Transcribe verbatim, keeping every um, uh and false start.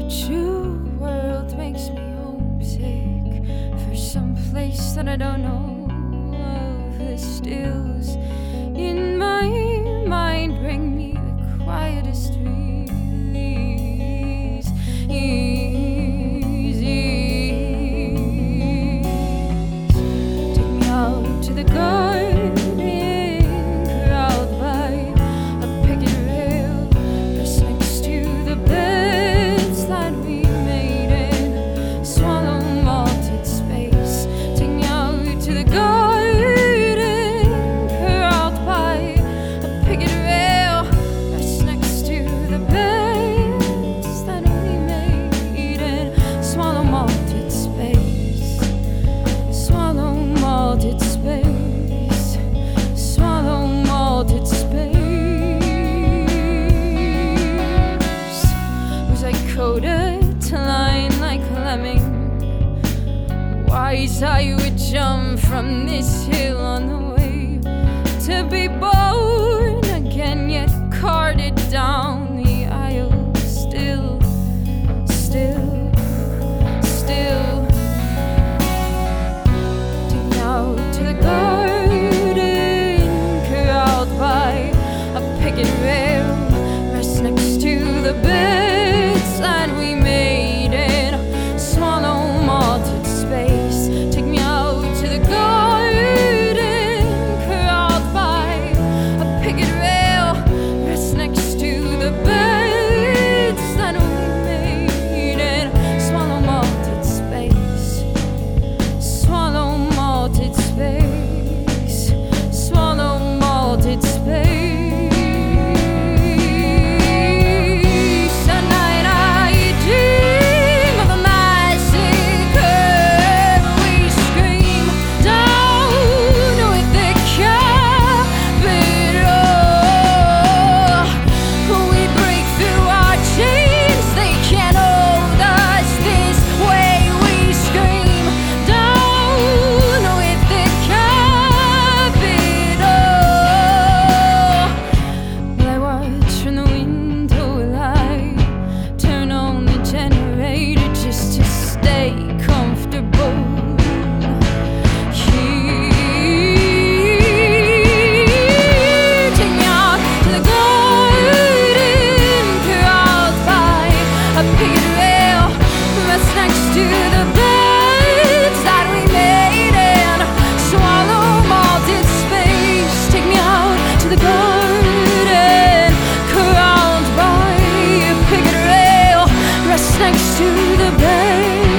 true world makes me homesick for some place that I don't know of. The stills in my mind bring me the quietest release. Ease, ease. Take me out to the garden, corralled by a picket rail, just next to the beds that we made in swallow malted space. Take me out to the garden, corralled by a picket rail, just next to the beds that we made in swallow malted space. Swallow malted space. Swallow malted space. Was I coded to line like a lemming? Wise I would jump from this hill on the way to be born again, yet carted down the aisle. Still, still, still. Take me out to the garden, corralled by a picket rail, rest next to the beds that we made in swallow malted space. Take me out to the garden, corralled by a picket rail, rest next to the beds that we made in swallow malted space. Swallow malted space. Swallow malted space. At night I dream of a massacre. We scream down with the capital. We break through our chains, they can't hold us this way. We scream down with the capital. Well, I watch from the window while I turn on the generator just to stay comfortable. Here, take me out to the garden, corralled by a picket rail, rest next to the beds that we made in swallow malted space. Take me out to the garden, corralled by a picket rail, rest next to the beds